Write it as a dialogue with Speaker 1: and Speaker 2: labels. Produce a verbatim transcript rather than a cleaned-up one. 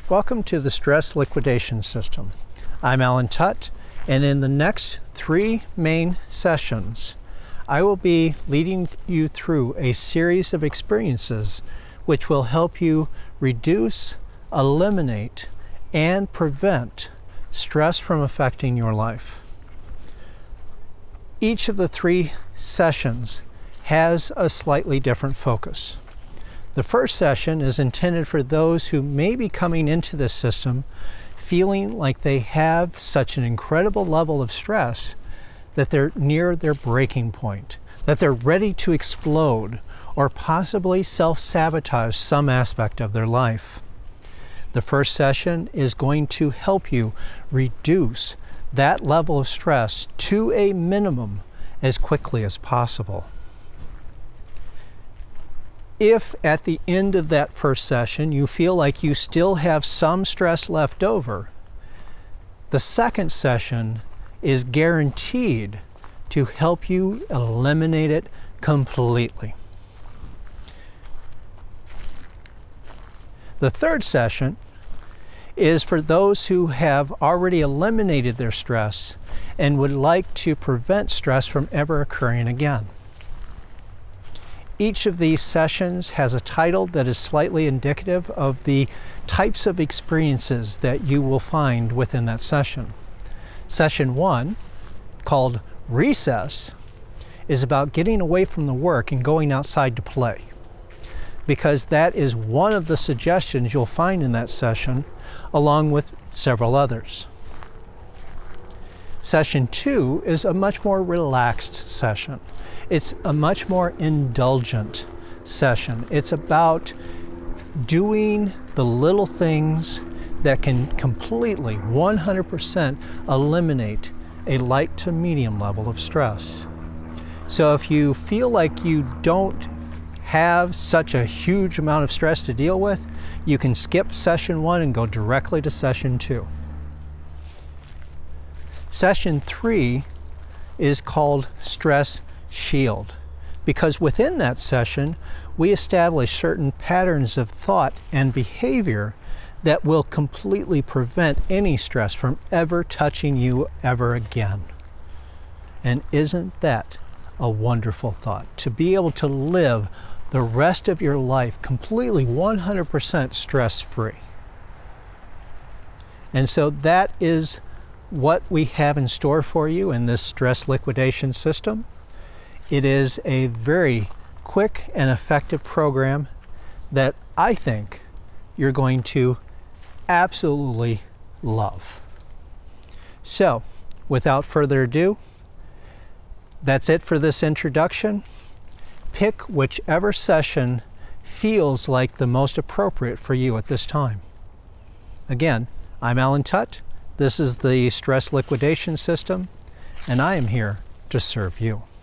Speaker 1: Welcome to the Stress Liquidation System. I'm Alan Tutt, and in the next three main sessions, I will be leading you through a series of experiences which will help you reduce, eliminate, and prevent stress from affecting your life. Each of the three sessions has a slightly different focus. The first session is intended for those who may be coming into this system feeling like they have such an incredible level of stress that they're near their breaking point, that they're ready to explode or possibly self-sabotage some aspect of their life. The first session is going to help you reduce that level of stress to a minimum as quickly as possible. If at the end of that first session you feel like you still have some stress left over, the second session is guaranteed to help you eliminate it completely. The third session is for those who have already eliminated their stress and would like to prevent stress from ever occurring again. Each of these sessions has a title that is slightly indicative of the types of experiences that you will find within that session. Session one, called Recess, is about getting away from the work and going outside to play, because that is one of the suggestions you'll find in that session, along with several others. Session two is a much more relaxed session. It's a much more indulgent session. It's about doing the little things that can completely, one hundred percent eliminate a light to medium level of stress. So if you feel like you don't have such a huge amount of stress to deal with, you can skip session one and go directly to session two. Session three is called Stress Shield, because within that session we establish certain patterns of thought and behavior that will completely prevent any stress from ever touching you ever again. And isn't that a wonderful thought? To be able to live the rest of your life completely one hundred percent stress-free. And so that is what we have in store for you in this stress liquidation system. It is a very quick and effective program that I think you're going to absolutely love. So, without further ado, that's it for this introduction. Pick whichever session feels like the most appropriate for you at this time. Again, I'm Alan Tutt. This is the Stress Liquidation System, and I am here to serve you.